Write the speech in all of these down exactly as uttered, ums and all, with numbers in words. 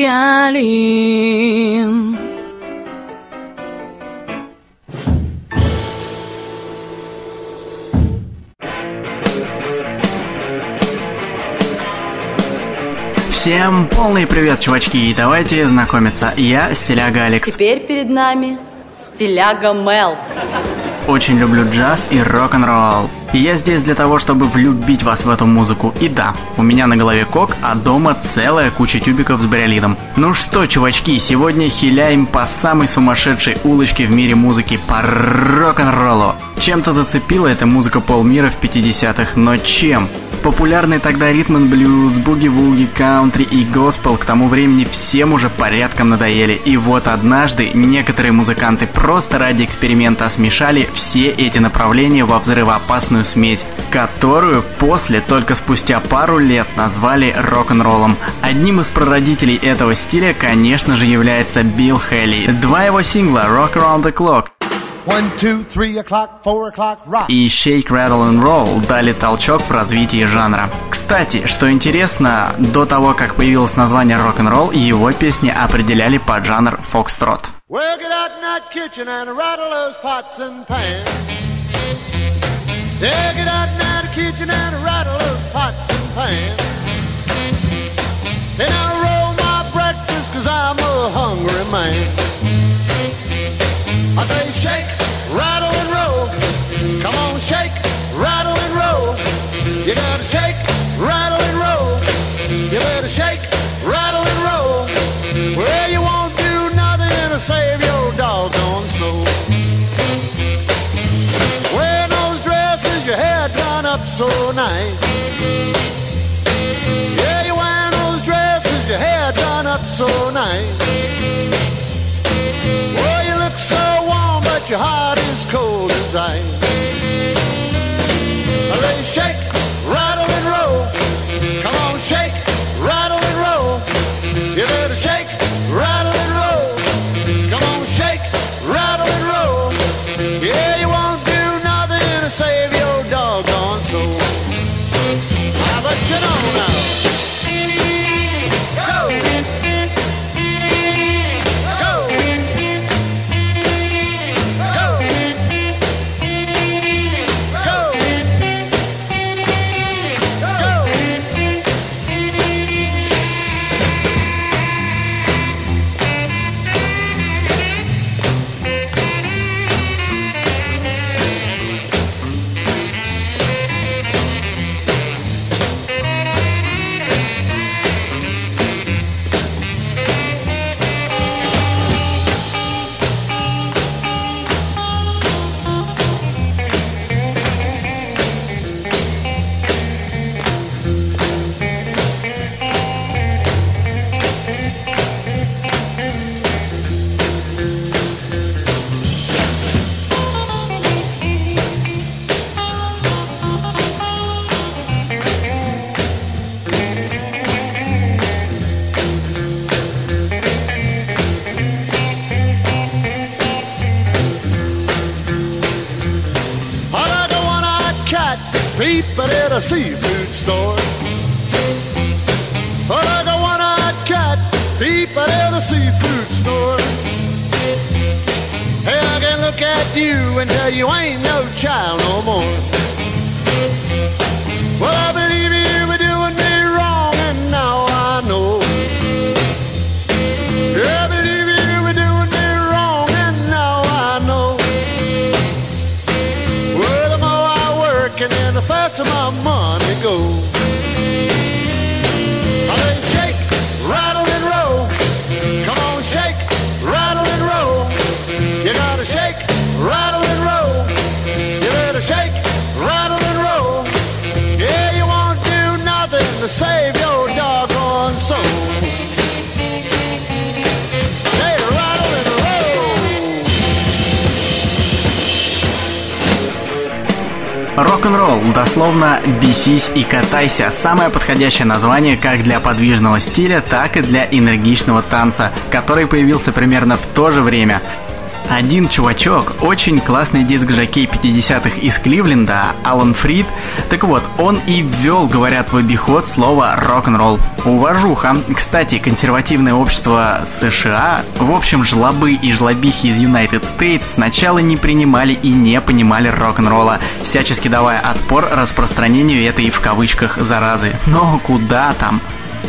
печали. Всем полный привет, чувачки, и давайте знакомиться. Я Стиляга Алекс. Теперь перед нами Стиляга Мел. Очень люблю джаз и рок-н-ролл. И я здесь для того, чтобы влюбить вас в эту музыку. И да, у меня на голове кок, а дома целая куча тюбиков с бариолидом. Ну что, чувачки, сегодня хиляем по самой сумасшедшей улочке в мире музыки, по рок-н-роллу. Чем-то зацепила эта музыка полмира в пятидесятых, но чем? Популярный тогда ритм-н-блюз, буги-вуги, каунтри и госпел к тому времени всем уже порядком надоели. И вот однажды некоторые музыканты просто ради эксперимента смешали все эти направления во взрывоопасную смесь, которую после, только спустя пару лет, назвали рок-н-роллом. Одним из прародителей этого стиля, конечно же, является Билл Хейли. Два его сингла «Rock Around the Clock» One, two, three o'clock, four o'clock, rock. и «Shake, Rattle and Roll» дали толчок в развитии жанра. Кстати, что интересно, до того, как появилось название рок-н-ролл, его песни определяли под жанр фокстрот. Well, get out in that kitchen and rattle those pots and pans. Yeah, get out in that kitchen and rattle those pots and pans. Then I'll roll my breakfast cause I'm a hungry man. I say shake, rattle and roll. Come on, shake, rattle and roll. You gotta shake, rattle and roll. You better shake, rattle and roll. Well, you won't do nothing to save your doggone soul. Wearing those dresses, your hair done up so nice. Yeah, you're wearing those dresses, your hair done up so nice. Well, you look so warm, but your heart is cold as ice. They shake, rattle and roll. Come on, shake, rattle and roll. You better shake, rattle and roll. Come on, shake, rattle and roll. Yeah, you won't do nothing to save your doggone soul. How about you know now? People at a seafood store. But I got one-eyed cat, people at a seafood store. Hey, I can look at you and tell you ain't no child no more. Well, I believe you were doing me wrong, and now I know. Yeah, I believe you were doing me wrong, and now I know. Well, the more I work, and then the faster my money goes. I say shake, rattle and roll. Come on, shake, rattle and roll. You gotta shake, rattle and roll. You better shake, rattle and roll. Yeah, you won't do nothing to save your doggone soul. Say rattle and roll. Рок-н-ролл, дословно «бесись и катайся» – самое подходящее название как для подвижного стиля, так и для энергичного танца, который появился примерно в то же время. Один чувачок, очень классный диск-жокей пятидесятых из Кливленда, Алан Фрид, так вот, он и ввел, говорят, в обиход слово рок-н-ролл. Уважуха. Кстати, консервативное общество США, в общем, жлобы и жлобихи из United States сначала не принимали и не понимали рок-н-ролла, всячески давая отпор распространению этой, в кавычках, заразы. Но куда там?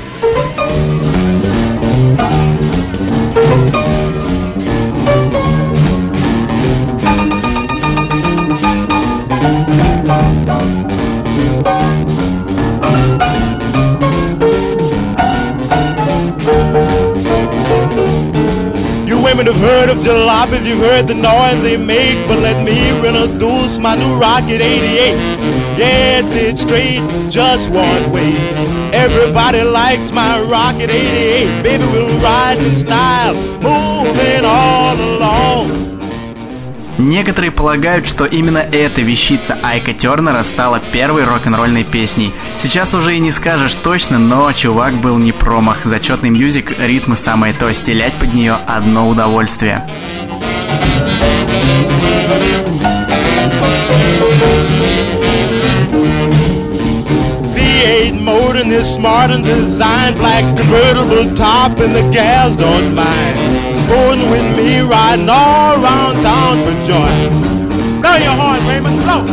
Women have heard of jalopies, you've heard the noise they make, but let me introduce my new Rocket eighty-eight. Yes, it's straight, just one way. Everybody likes my Rocket eighty-eight. Baby, we'll ride in style, moving all along. Некоторые полагают, что именно эта вещица Айка Тернера стала первой рок-н-ролльной песней. Сейчас уже и не скажешь точно, но чувак был не промах. Зачетный мьюзик, ритмы самое то, стрелять под нее одно удовольствие. V eight motor and this smart and designed, black convertible top and the gals don't mind. Sporting with me, riding all around town for joy. Blow your horn, Raymond, blow.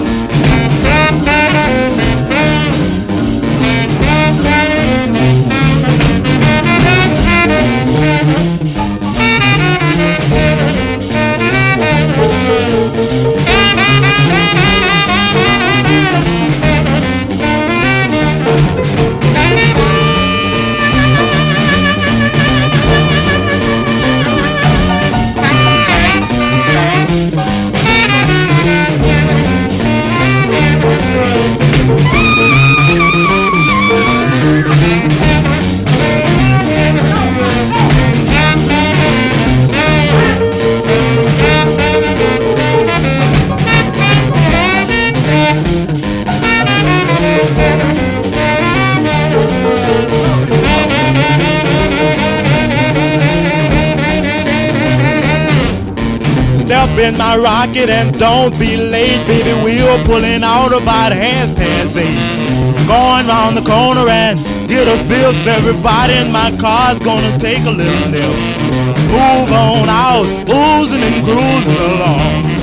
Step in my rocket and don't be late, baby. We're pulling out about half past eight. Going round the corner and get a fifth. Everybody in my car's gonna take a little nip. Move on out, oozing and cruising along.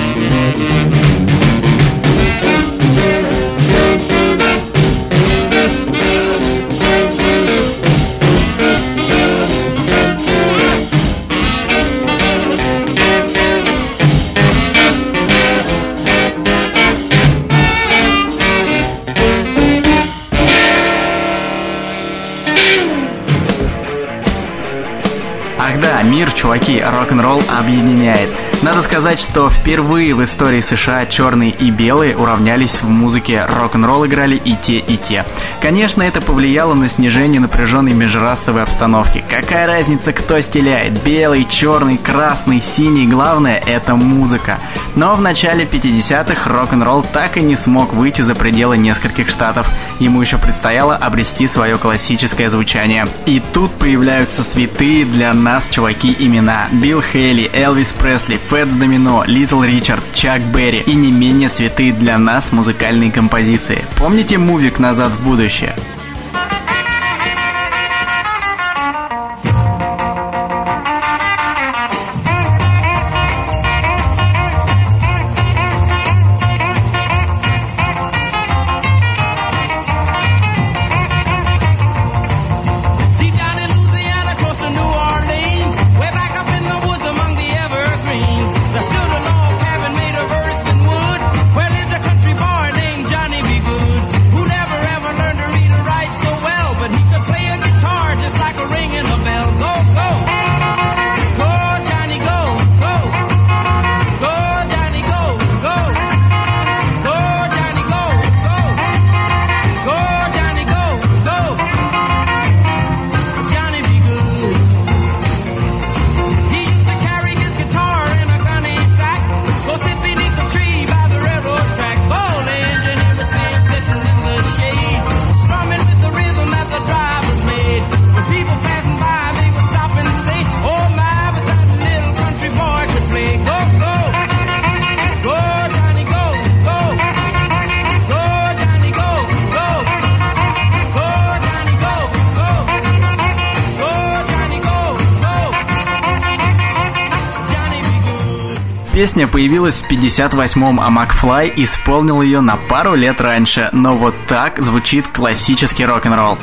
Ах да, мир, чуваки, рок-н-ролл объединяет. Надо сказать, что впервые в истории США черные и белые уравнялись в музыке. Рок-н-ролл играли и те, и те. Конечно, это повлияло на снижение напряженной межрасовой обстановки. Какая разница, кто стреляет? Белый, черный, красный, синий. Главное — это музыка. Но в начале пятидесятых рок-н-ролл так и не смог выйти за пределы нескольких штатов. Ему еще предстояло обрести свое классическое звучание. И тут появляются святые для нас, чуваки, имена: Билл Хейли, Элвис Пресли, Фэтс Домино, Литл Ричард, Чак Берри и не менее святые для нас музыкальные композиции. Помните мувик «Назад в будущее»? Who never ever learned to read or write. Песня появилась в пятьдесят восьмом, а Макфлай исполнил ее на пару лет раньше, но вот так звучит классический рок-н-ролл.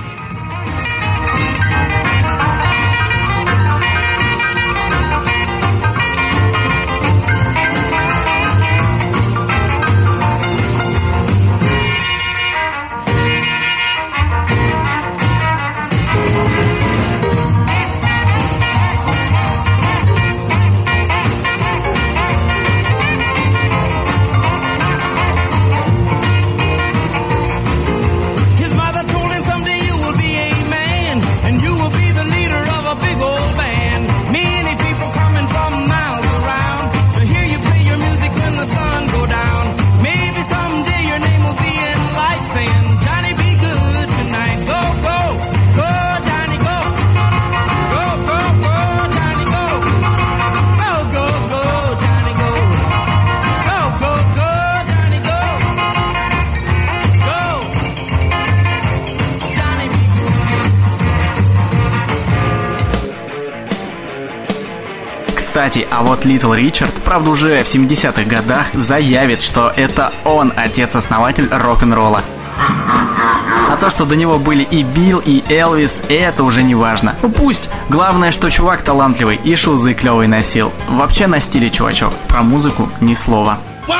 Кстати, а вот Литл Ричард, правда уже в семидесятых годах, заявит, что это он отец-основатель рок-н-ролла. А то, что до него были и Билл, и Элвис, это уже не важно. Ну пусть. Главное, что чувак талантливый и шузы клевый носил. Вообще на стиле чувачок. Про музыку ни слова.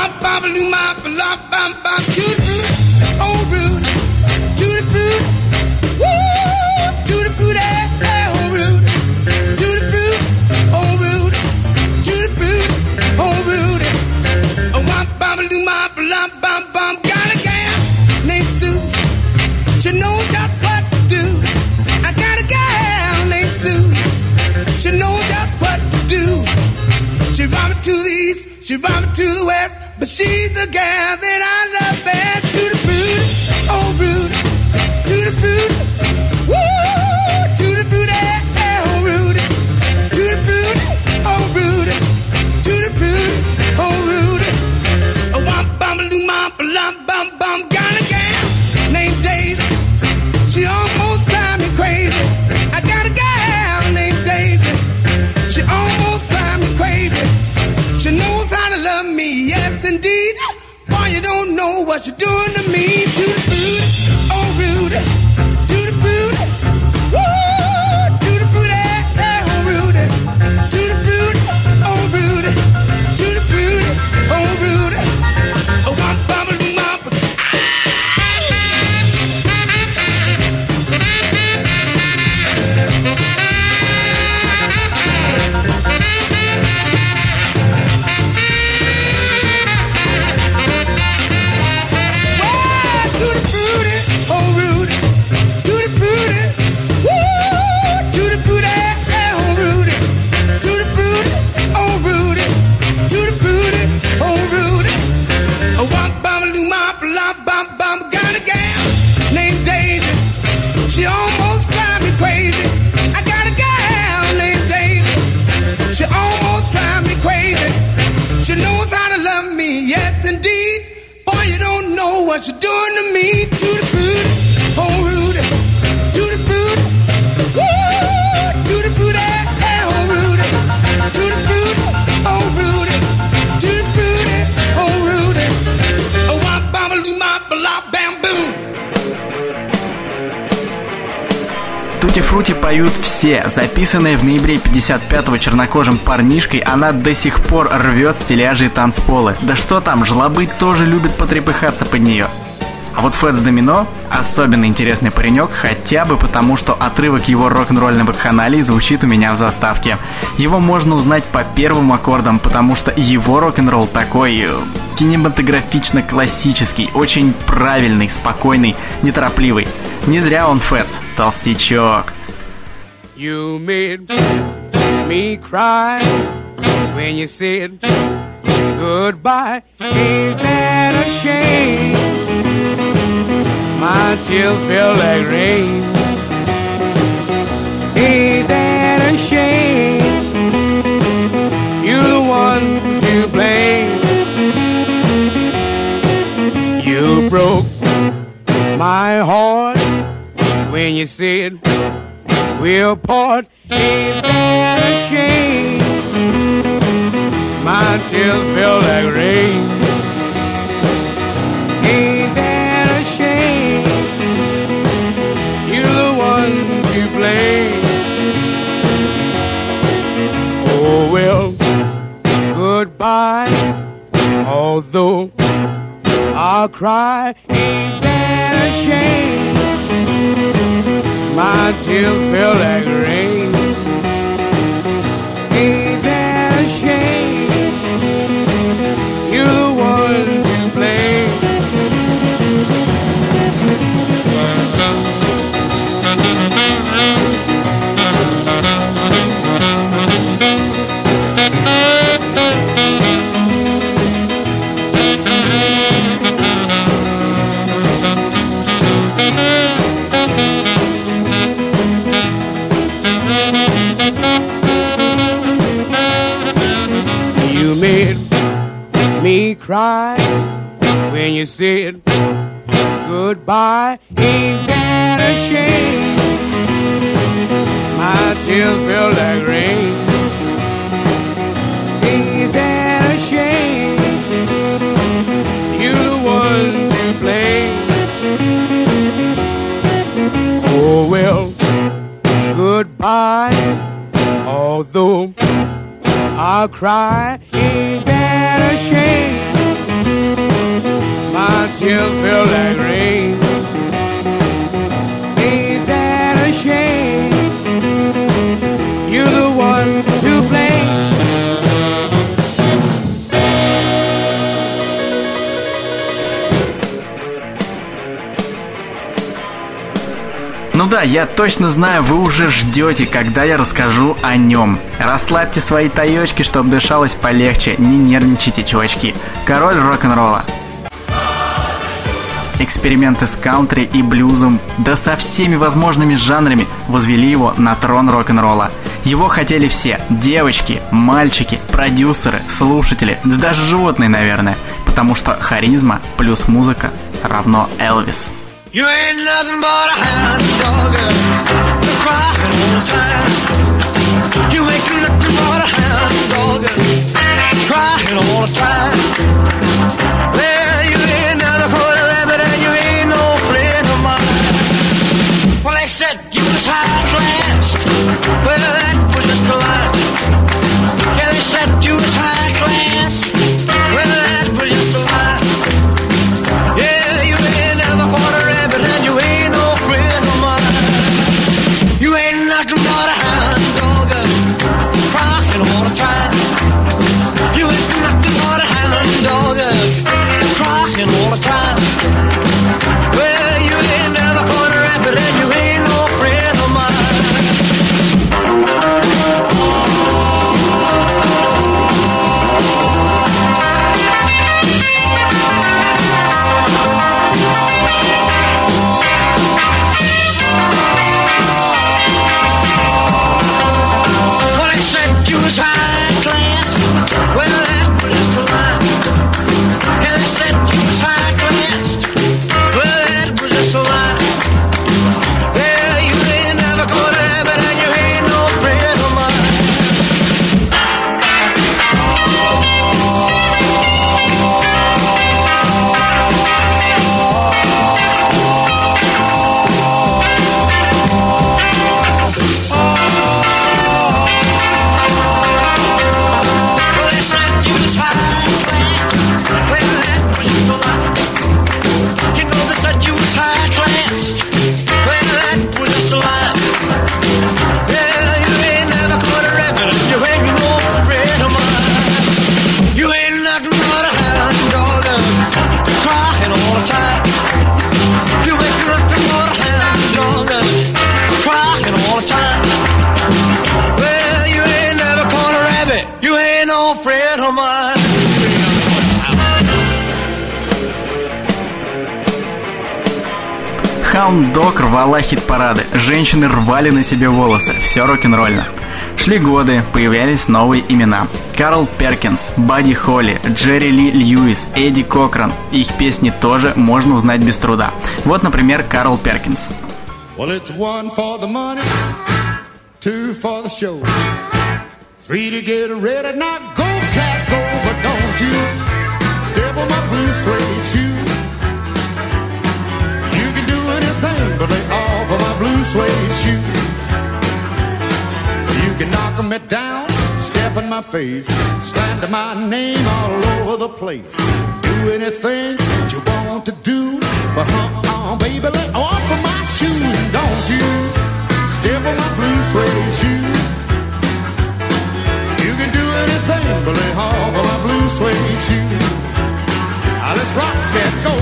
She knows just what to do. I got a gal named Sue. She knows just what to do. She brought me to the east, she brought me to the west, but she's the gal that I love best. To the fruit, oh Rudy, to the fruit, woo, to the fruit, oh Rudy, to the fruit, oh Rudy, to the fruit, oh Rudy. Oh, womp bum doo mom bum bum bum. Got a gal named Daisy. She almost drives me crazy. I got a gal named Daisy. She almost drives me crazy. She knows how to love me, yes indeed. Boy, you don't know what you're doing to me. To the booty, oh Rudy. To the booty, woo. To the booty, oh Rudy. To the booty, oh Rudy. To the booty, oh Rudy. Oh, I'm bubbling up. She almost drives me crazy. I got a gal named Daisy. She almost drives me crazy. She knows how to love me, yes indeed. Boy, you don't know what you're doing to me. To the booty, oh Rudy. To the booty, woo. To the booty, oh Rudy. To the booty, oh Rudy. To the booty, oh Rudy. Oh, wop, bam, loo, mop, blah, bam, boom. Тути-фрути поют все. Записанная в ноябре пятьдесят пятого чернокожим парнишкой, она до сих пор рвет стиляжи и танцполы. Да что там, жлобы тоже любят потрепыхаться под нее. А вот Фэтс Домино особенно интересный паренек, хотя бы потому, что отрывок его рок-н-ролльной вакханалии звучит у меня в заставке. Его можно узнать по первым аккордам, потому что его рок-н-ролл такой кинематографично-классический, очень правильный, спокойный, неторопливый. Не зря он Фэтс, толстячок. You made me cry when you said goodbye. Ain't that a shame? My tears feel like rain. Ain't that a shame? You're the one to blame. You broke my heart when you said we'll part. Ain't that a shame? My My tears feel like rain. Ain't that a shame? You're the one to blame. Oh well, goodbye. Although I'll cry, ain't that a shame? My tears feel like rain. Ain't that a shame? You're the one to blame. You made me cry when you said goodbye. Ain't that a shame? My tears feel like rain. Ain't that a shame? You're the one to blame. Oh well, goodbye. Although I'll cry, ain't that a shame? My tears feel like rain. Ain't that a shame? You're the one to blame. Ну да, я точно знаю, вы уже ждете, когда я расскажу о нем. Расслабьте свои таечки, чтобы дышалось полегче, не нервничайте, чувачки. Король рок-н-ролла. Эксперименты с кантри и блюзом, да со всеми возможными жанрами, возвели его на трон рок-н-ролла. Его хотели все – девочки, мальчики, продюсеры, слушатели, да даже животные, наверное. Потому что харизма плюс музыка равно Элвис. You ain't nothing but a hound dog, you're crying all the time. You ain't nothing but a hound dog, crying all the time. Well, you ain't never caught a rabbit and you ain't no friend of mine. Well, they said you was high class, well, that was just a lie. Yeah, they said you was high class, well, that was just a lie. Yeah, you ain't never caught a rabbit and you ain't no friend of mine. You ain't nothing but a hound dog, crying all the time. You ain't nothing but a hound dog, crying all the time. Well, you ain't never caught a rabbit and you ain't no friend of mine. Well, they said you was high class. Well, that was just a lie. Yeah, they said you was high class. Well, that was just a lie. Yeah, you ain't never caught a rabbit and you ain't no friend of mine. Well, they said you was high class. Well, that was just a lie. You know they said you was high class. Well, that was just a lie. Yeah, you ain't never caught a rabbit and you ain't no friend of mine. You ain't nothing but a hound dog, crying all the time. You ain't nothing but a hound dog, crying all the time. Well, you ain't never caught a rabbit, you ain't no friend of mine. Hound Dog рвала хит-парады, женщины рвали на себе волосы, все рок-н-ролльно. Шли годы, появлялись новые имена. Карл Перкинс, Бадди Холли, Джерри Ли Льюис, Эдди Кокран. Их песни тоже можно узнать без труда. Вот, например, Карл Перкинс. Well, it's one for the money, two for the show, three to get ready. Now go, cat, go, suede shoes. You can do anything but lay off of my blue suede shoes. You can knock me down, step in my face, slander my name all over the place. Do anything that you want to do, but uh-uh, baby, lay off of my shoes. Don't you step on my blue suede shoes. You can do anything but lay off of my blue suede shoes. Now let's rock that go.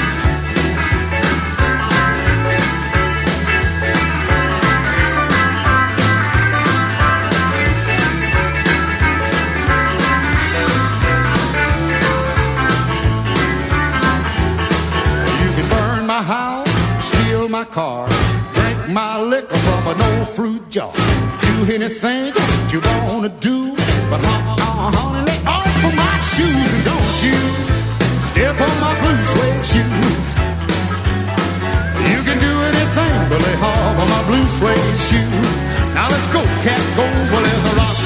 My house, steal my car, drink my liquor from an old fruit jar. Do anything that you wanna do, but uh-uh, honey, lay off of my shoes. And don't you step on my blue suede shoes. You can do anything but lay off of my blue suede shoes. Now let's go, cat, go, well, there's a rock.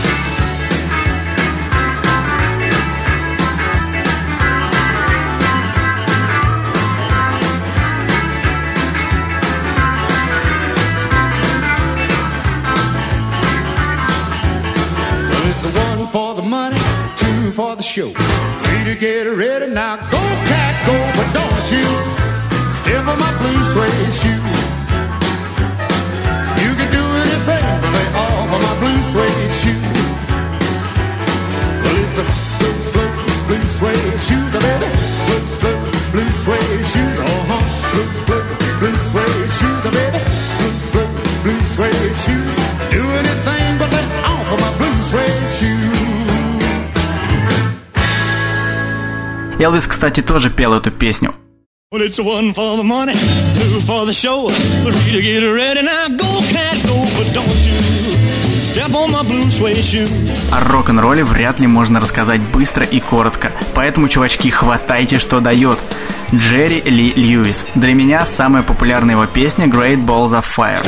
For the money, two for the show, three to get ready. Now go, cat, go, but don't you step on my blue suede shoes. You can do anything but lay off of my blue suede shoes. Well, it's a blue, blue, blue suede shoes, baby. Blue, blue, blue suede shoes, uh-huh. Blue, blue, blue suede shoes, baby. Blue, blue, blue suede shoes. Do anything but lay off of my blue suede shoes. Элвис, кстати, тоже пел эту песню. Well, it's one for the money, two for the show, three to get ready. Now go, cat, go, but don't you step on my blue suede shoe. О рок-н-ролле вряд ли можно рассказать быстро и коротко, поэтому, чувачки, хватайте, что дает. Джерри Ли Льюис. Для меня самая популярная его песня Great Balls of Fire.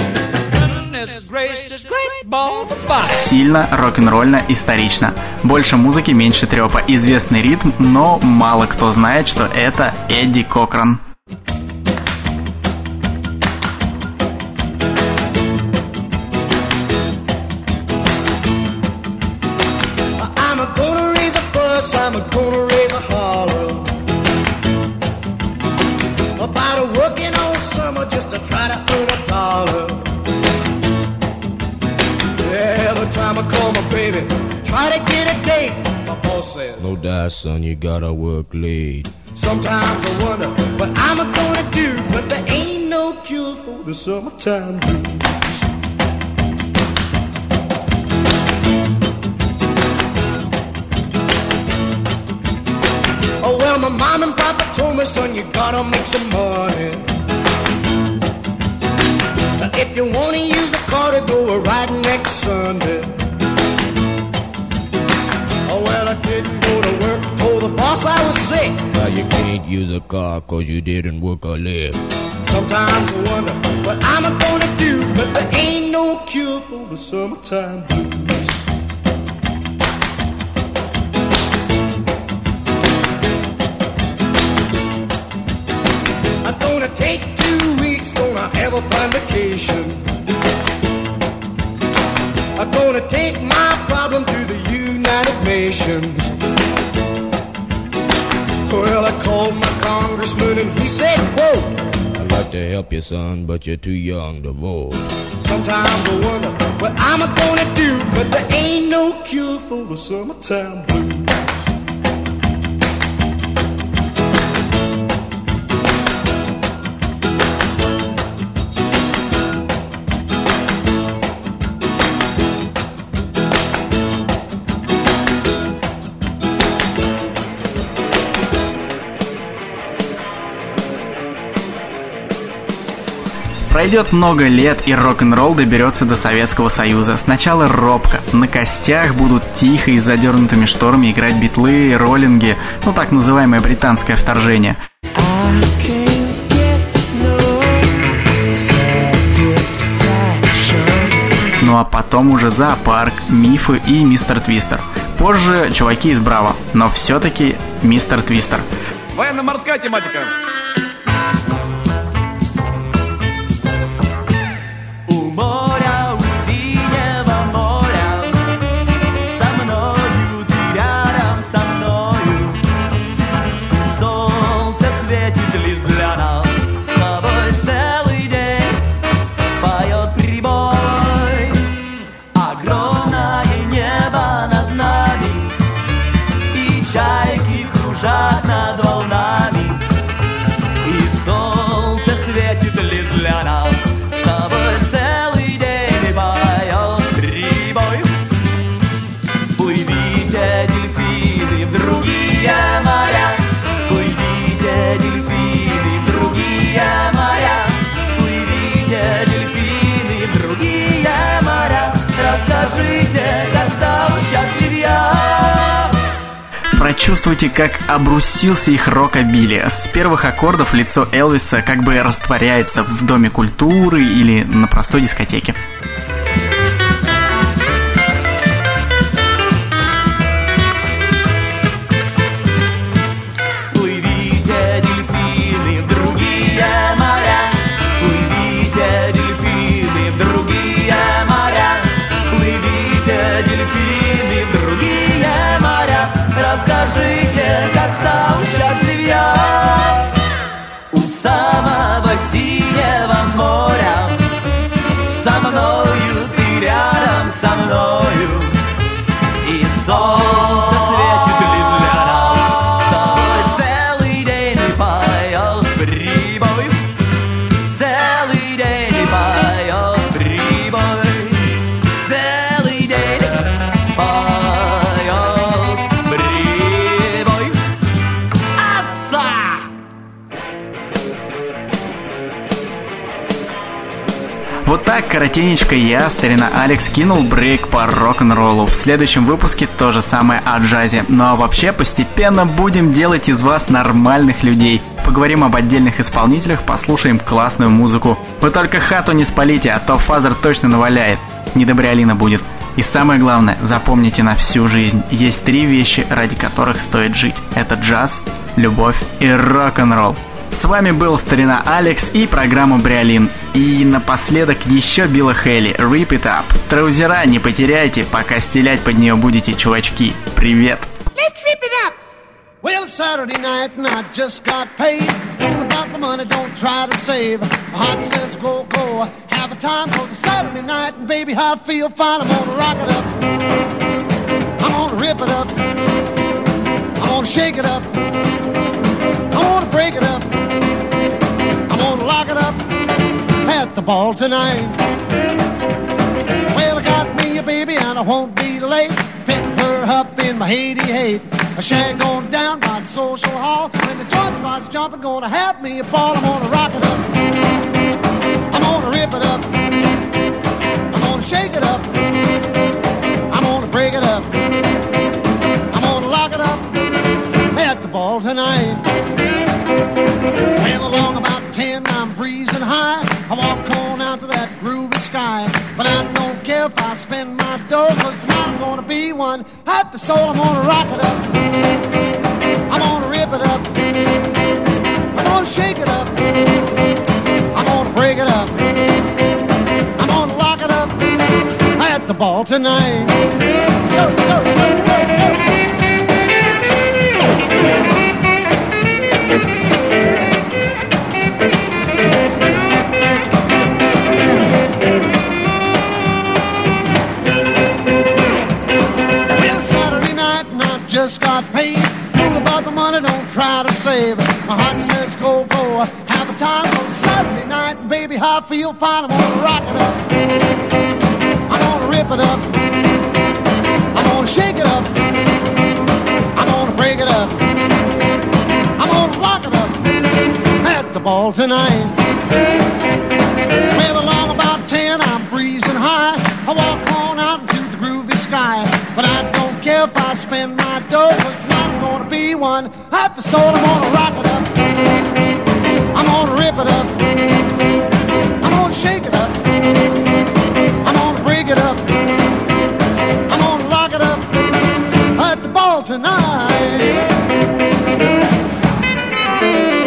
Сильно, рок-н-ролльно, исторично. Больше музыки, меньше трёпа. Известный ритм, но мало кто знает, что это Эдди Кокран. No die, son, you gotta work late. Sometimes I wonder what I'm gonna do, but there ain't no cure for the summertime blues. Oh well, my mom and papa told me, son, you gotta make some money. If you wanna use the car to go riding next Sunday. Oh well, I didn't go to work, told the boss I was sick. Now you can't use a car cause you didn't work a leg. Sometimes I wonder what I'm gonna do, but there ain't no cure for the summertime blues. I'm gonna take two weeks, gonna have a fine vacation. I'm gonna take my problem to the United Nations. Well, I called my congressman and he said, quote, I'd like to help you, son, but you're too young to vote. Sometimes I wonder what I'm gonna do, but there ain't no cure for the summertime blues. Пройдет много лет, и рок-н-ролл доберется до Советского Союза. Сначала робко, на костях будут тихо и с задернутыми шторами играть битлы, роллинги, ну так называемое британское вторжение. Ну а потом уже Зоопарк, Мифы и Мистер Твистер. Позже чуваки из Браво, но все-таки Мистер Твистер. Военно-морская тематика. У моря, у синего моря, со мною ты рядом со мною. Солнце светит лишь для нас, с тобой целый день поет прибой. Огромное небо над нами, и чайки кружат над волнами. И солнце светит лишь для нас, с тобой целый день поет прибой. Плывите, дельфины, в другие моря, плывите, дельфины, в другие моря, плывите, дельфины, в другие моря. Расскажите, как стал счастлив я. Прочувствуйте, как обрусился их рокобили. С первых аккордов лицо Элвиса как бы растворяется в Доме культуры или на простой дискотеке. Плывите, дельфины, в другие моря, плывите, дельфины, в другие моря, плывите, дельфины, в другие моря. Расскажите, как стал счастлив я. У самого синего моря, со мною ты рядом со мною. И солнце светит лишь для нас, с тобой целый день поет прибой. Целый день поет прибой. Целый день поет прибой. Аса! Вот так коротенечко я, старина Алекс, кинул брейк по рок-н-роллу. В следующем выпуске то же самое о джазе. Ну а вообще постепенно будем делать из вас нормальных людей. Поговорим об отдельных исполнителях, послушаем классную музыку. Вы только хату не спалите, а то Фазер точно наваляет. Недобрялина будет. И самое главное, запомните на всю жизнь, есть три вещи, ради которых стоит жить. Это джаз, любовь и рок-н-ролл. С вами был старина Алекс и программа Бриолин. И напоследок еще Билла Хейли, Rip It Up. Траузера не потеряйте, пока стелять под нее будете, чувачки. Привет! Let's rip it up. Well, it's Saturday night and I just got paid. All about the money, don't try to save. My heart says go, go, have a time. Cause it's Saturday night and baby, I feel fine. I'm gonna rock it up. I'm gonna rip it up. I'm gonna shake it up. I'm gonna break it up. I'm gonna lock it up at the ball tonight. Well, I got me a baby and I won't be late. Pick her up in my eighty-eight. A shag going down by the social hall. When the joint starts jumping, gonna have me a ball. I'm gonna rock it up. I'm gonna rip it up. I'm gonna shake it up. I'm gonna break it up. I'm gonna lock it up at the ball tonight. Well, along about ten, I'm breezing high. I walk on out to that groovy sky. But I don't care if I spend my dough, cause tonight I'm gonna be one happy soul. I'm gonna rock it up. I'm gonna rip it up. I'm gonna shake it up. I'm gonna break it up. I'm gonna lock it up at the ball tonight. Go, go, go, go, go. Just got paid. Fool about the money, don't try to save. My heart says go, go, have a time on Saturday night. And baby, I feel fine. I'm gonna rock it up. I'm gonna rip it up. I'm gonna shake it up. I'm gonna break it up. I'm gonna lock it up at the ball tonight. Well, along about ten, I'm breezing high. I walk on out into the groovy sky. But I don't care if I spend my dough, cause tonight I'm gonna be one happy soul. I'm gonna rock it up. I'm gonna rip it up. I'm gonna shake it up. I'm gonna break it up. I'm gonna lock it up at the ball tonight. Thank you.